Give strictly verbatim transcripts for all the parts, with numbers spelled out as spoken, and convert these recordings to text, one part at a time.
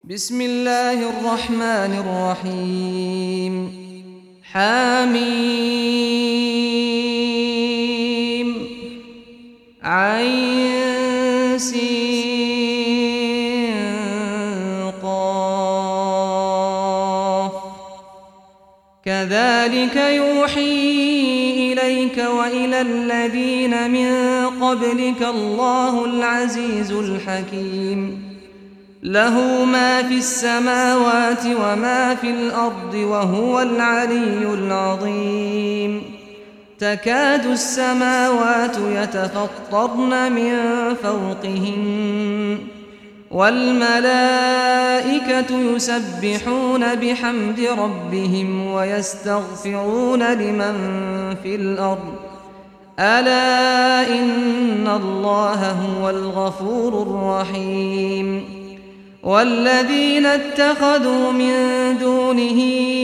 بسم الله الرحمن الرحيم حميم عين سين قاف كذلك يوحي إليك وإلى الذين من قبلك الله العزيز الحكيم له ما في السماوات وما في الأرض وهو العلي العظيم تكاد السماوات يتفطرن من فوقهن والملائكة يسبحون بحمد ربهم ويستغفرون لمن في الأرض ألا إن الله هو الغفور الرحيم والذين اتخذوا من دونه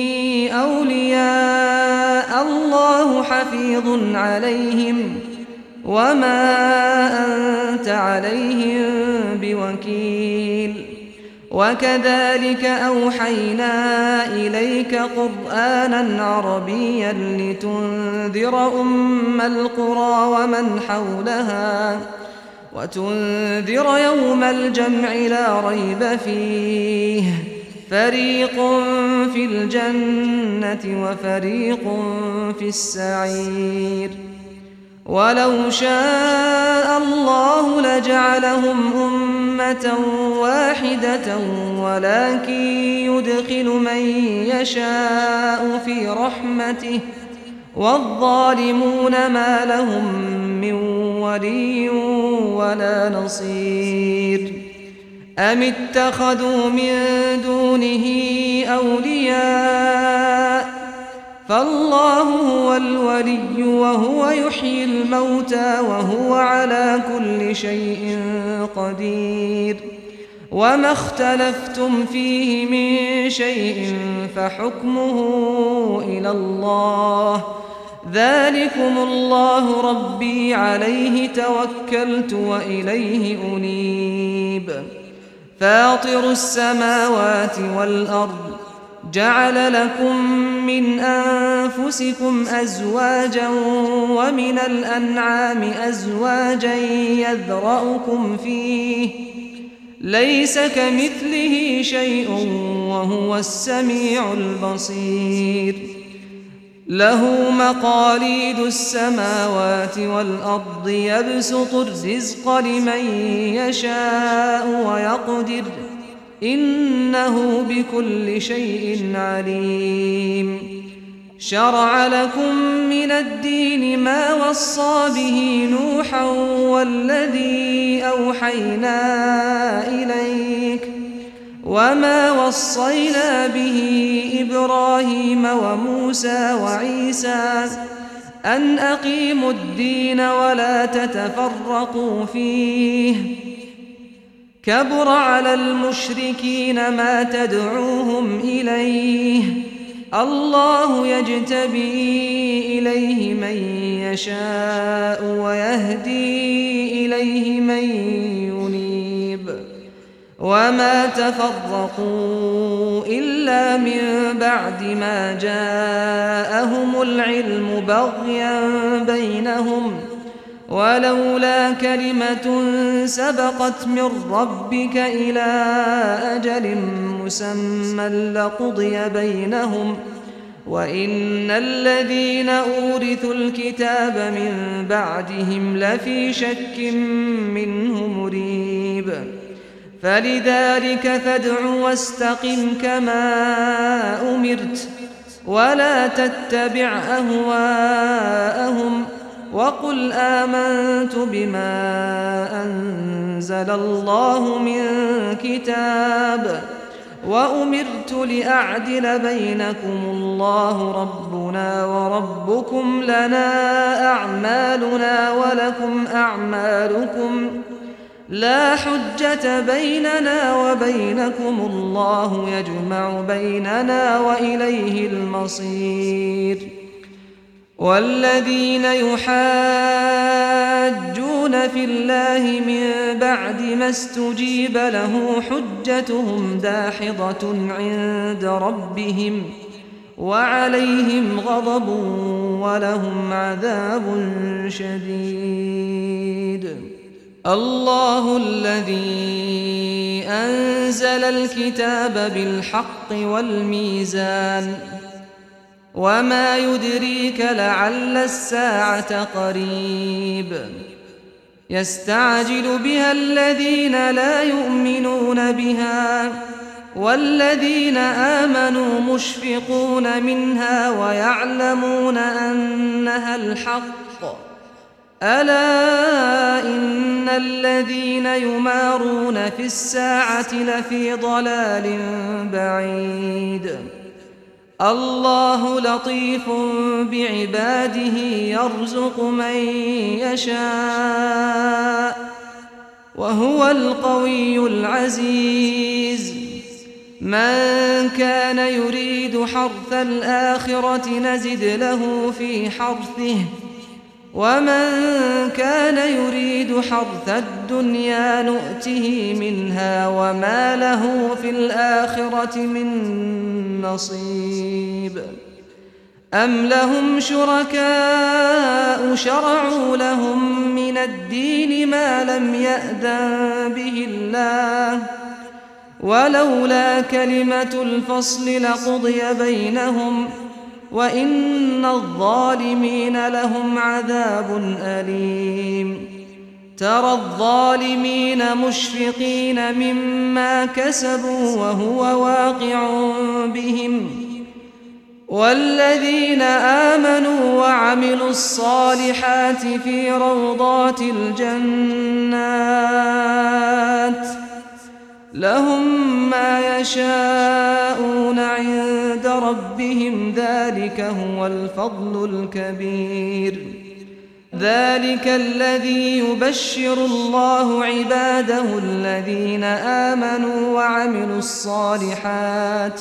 أولياء الله حفيظ عليهم وما أنت عليهم بوكيل وكذلك أوحينا إليك قرآنا عربيا لتنذر أم القرى ومن حولها وتنذر يوم الجمع لا ريب فيه فريق في الجنة وفريق في السعير ولو شاء الله لجعلهم أمة واحدة ولكن يدخل من يشاء في رحمته والظالمون ما لهم من ولي ولا نصير أم اتخذوا من دونه أولياء فالله هو الولي وهو يحيي الموتى وهو على كل شيء قدير وما اختلفتم فيه من شيء فحكمه إلى الله ذلكم الله ربي عليه توكلت وإليه أنيب فاطر السماوات والأرض جعل لكم من أنفسكم أزواجا ومن الأنعام أزواجا يذرأكم فيه ليس كمثله شيء وهو السميع البصير له مقاليد السماوات والأرض يبسط الرزق لمن يشاء ويقدر إنه بكل شيء عليم شرع لكم من الدين ما وصى به نوحا والذي أوحينا إليك وما وصينا به إبراهيم وموسى وعيسى أن أقيموا الدين ولا تتفرقوا فيه كبر على المشركين ما تدعوهم إليه الله يجتبي إليه من يشاء ويهدي إليه من ينيب وما تفرقوا إلا من بعد ما جاءهم العلم بغيا بينهم ولولا كلمة سبقت من ربك إلى أجل مسمى لقضي بينهم وإن الذين أورثوا الكتاب من بعدهم لفي شك منه مريب فلذلك فادع واستقم كما أمرت ولا تتبع أهواءهم وقل آمنت بما أنزل الله من كتاب وأمرت لأعدل بينكم الله ربنا وربكم لنا أعمالنا ولكم أعمالكم لا حجة بيننا وبينكم الله يجمع بيننا وإليه المصير والذين يحاجون في الله من بعد ما استجيب له حجتهم داحضة عند ربهم وعليهم غضب ولهم عذاب شديد. الله الذي أنزل الكتاب بالحق والميزان وما يدريك لعل الساعة قريب يستعجل بها الذين لا يؤمنون بها والذين آمنوا مشفقون منها ويعلمون أنها الحق ألا إن الذين يمارون في الساعة لفي ضلال بعيد. الله لطيف بعباده يرزق من يشاء وهو القوي العزيز. من كان يريد حرث الآخرة نزد له في حرثه ومن كان يريد حرث الدنيا نؤته منها وما له في الآخرة من نصيب. أم لهم شركاء شرعوا لهم من الدين ما لم يأذن به الله ولولا كلمة الفصل لقضي بينهم وإن الظالمين لهم عذاب أليم. ترى الظالمين مشفقين مما كسبوا وهو واقع بهم والذين آمنوا وعملوا الصالحات في روضات الجنات لهم ما يشاءون عند ربهم ذلك هو الفضل الكبير. ذلك الذي يبشر الله عباده الذين آمنوا وعملوا الصالحات.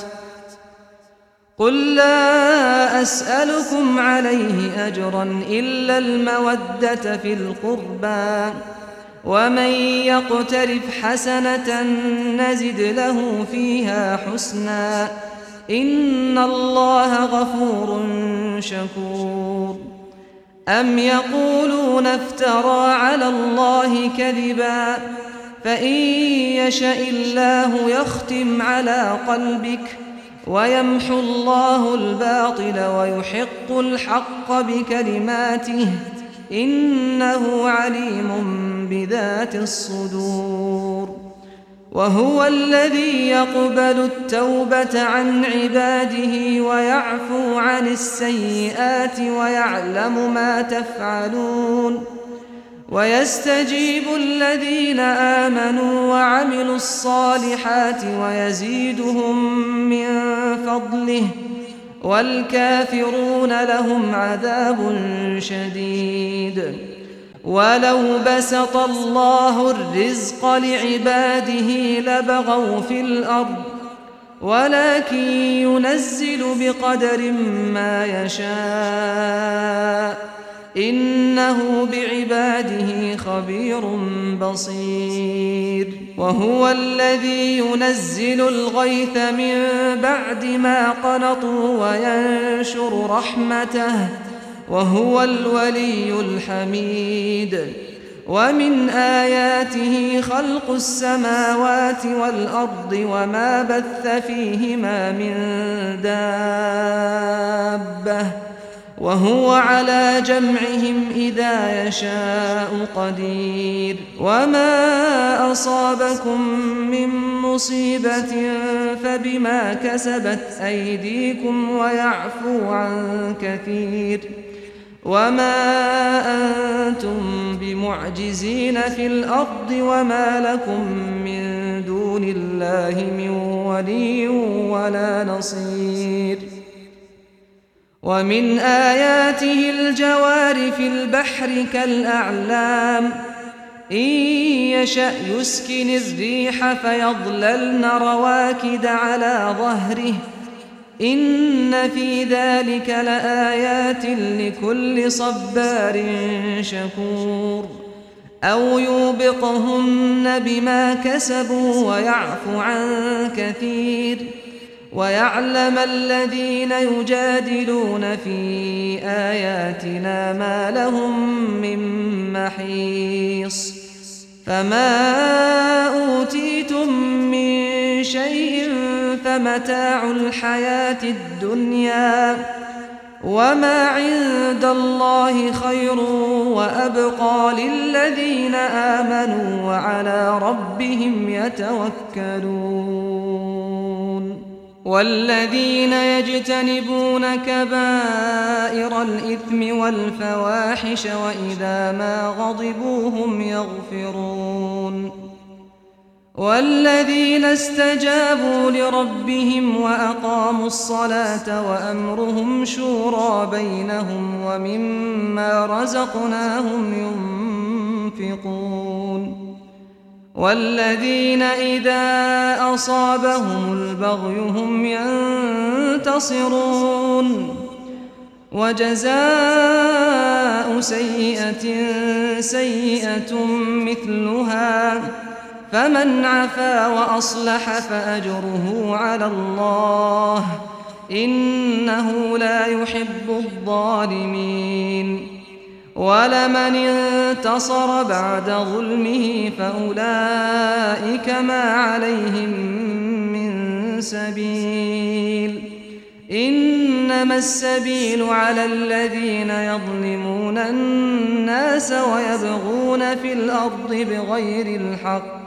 قل لا أسألكم عليه أجرا إلا المودة في القربى ومن يقترف حسنة نزد له فيها حسنا إن الله غفور شكور. أم يقولون افترى على الله كذبا فإن يشاء الله يختم على قلبك ويمحو الله الباطل ويحق الحق بكلماته إنه عليم بذات الصدور. وهو الذي يقبل التوبة عن عباده ويعفو عن السيئات ويعلم ما تفعلون ويستجيب الذين آمنوا وعملوا الصالحات ويزيدهم من فضله والكافرون لهم عذاب شديد. ولو بسط الله الرزق لعباده لبغوا في الأرض ولكن ينزل بقدر ما يشاء إنه بعباده خبير بصير. وهو الذي ينزل الغيث من بعد ما قنطوا وينشر رحمته وهو الولي الحميد. ومن آياته خلق السماوات والأرض وما بث فيهما من دابة وهو على جمعهم إذا يشاء قدير. وما أصابكم من مصيبة فبما كسبت أيديكم ويعفو عن كثير. وما أنتم بمعجزين في الأرض وما لكم من دون الله من ولي ولا نصير. ومن آياته الجوار في البحر كالأعلام إن يشأ يسكن الريح فيظللن رواكد على ظهره إن في ذلك لآيات لكل صبار شكور أو يوبقهن بما كسبوا ويعفو عن كثير ويعلم الذين يجادلون في آياتنا ما لهم من محيص فما أوتيتم من شيء فمتاع الحياة الدنيا وما عند الله خير وأبقى للذين آمنوا وعلى ربهم يتوكلون والذين يجتنبون كبائر الإثم والفواحش وإذا ما غضبوا هم يغفرون والذين استجابوا لربهم وأقاموا الصلاة وأمرهم شورى بينهم ومما رزقناهم ينفقون والذين إذا أصابهم البغي هم ينتصرون وجزاء سيئة سيئة مثلها فمن عفا وأصلح فأجره على الله إنه لا يحب الظالمين ولمن انتصر بعد ظلمه فأولئك ما عليهم من سبيل إنما السبيل على الذين يظلمون الناس ويبغون في الأرض بغير الحق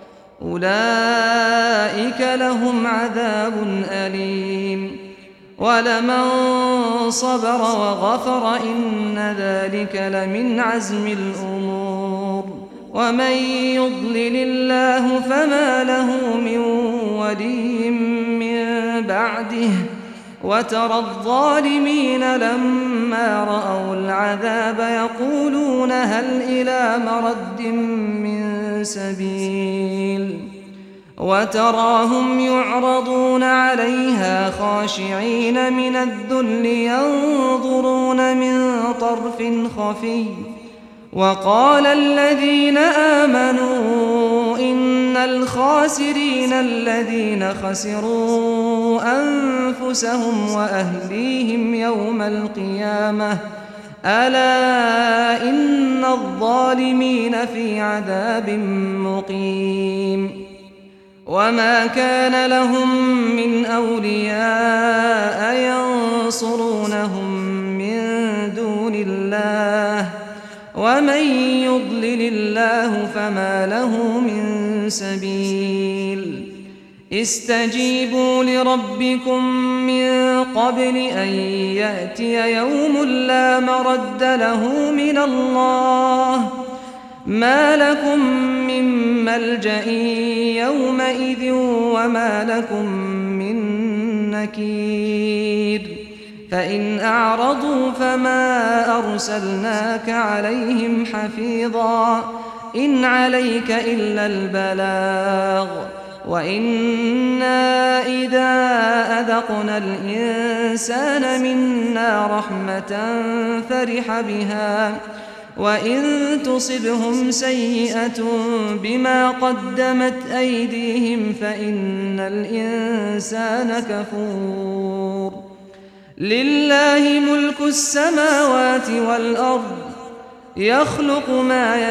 أولئك لهم عذاب أليم ولمن صبر وغفر إن ذلك لمن عزم الأمور ومن يضلل الله فما له من ولي من بعده وترى الظالمين لما رأوا العذاب يقولون هل إلى مرد من سبيل وتراهم يعرضون عليها خاشعين من الذل ينظرون من طرف خفي وقال الذين آمنوا إن الخاسرين الذين خسروا أنفسهم وأهليهم يوم القيامة ألا إن الظالمين في عذاب مقيم وما كان لهم من أولياء ينصرونهم من دون الله ومن يضلل الله فما له من سبيل استجيبوا لربكم من قبل أن يأتي يوم لا مرد له من الله ما لكم من ملجأ يومئذ وما لكم من نكير فإن أعرضوا فما أرسلناك عليهم حفيظا إن عليك إلا البلاغ وإنا إذا أذقنا الإنسان منا رحمة فرح بها وإن تصبهم سيئة بما قدمت أيديهم فإن الإنسان كفور لله ملك السماوات والأرض يخلق ما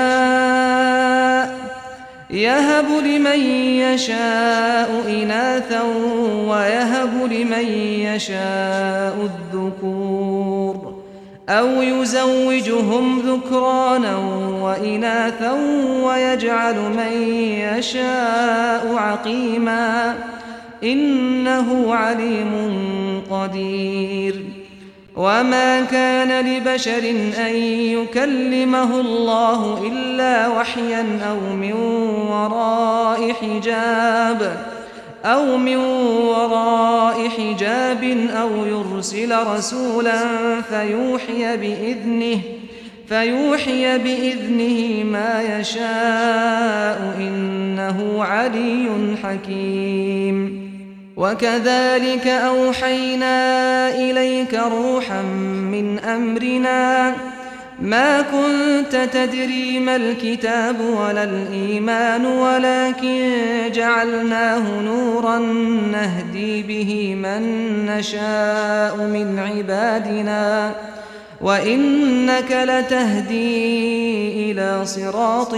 يشاء يهب لمن يشاء إناثا ويهب لمن يشاء الذكور أو يزوجهم ذكرانا وإناثا ويجعل من يشاء عقيما إنه عليم قدير وما كان لبشر أن يكلمه الله إلا وحيا أو من وراء حجاب أو من وراء حجاب أو يرسل رسولا فيوحي بإذنه فيوحي بإذنه ما يشاء إنه علي حكيم وكذلك أوحينا إليك روحا من أمرنا ما كنت تدري ما الكتاب ولا الإيمان ولكن جعلناه نورا نهدي به من نشاء من عبادنا وإنك لتهدي إلى صراط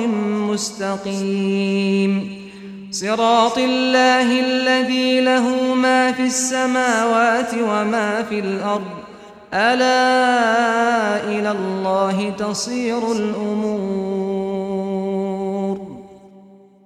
مستقيم صراط الله الذي له ما في السماوات وما في الأرض ألا إلى الله تصير الأمور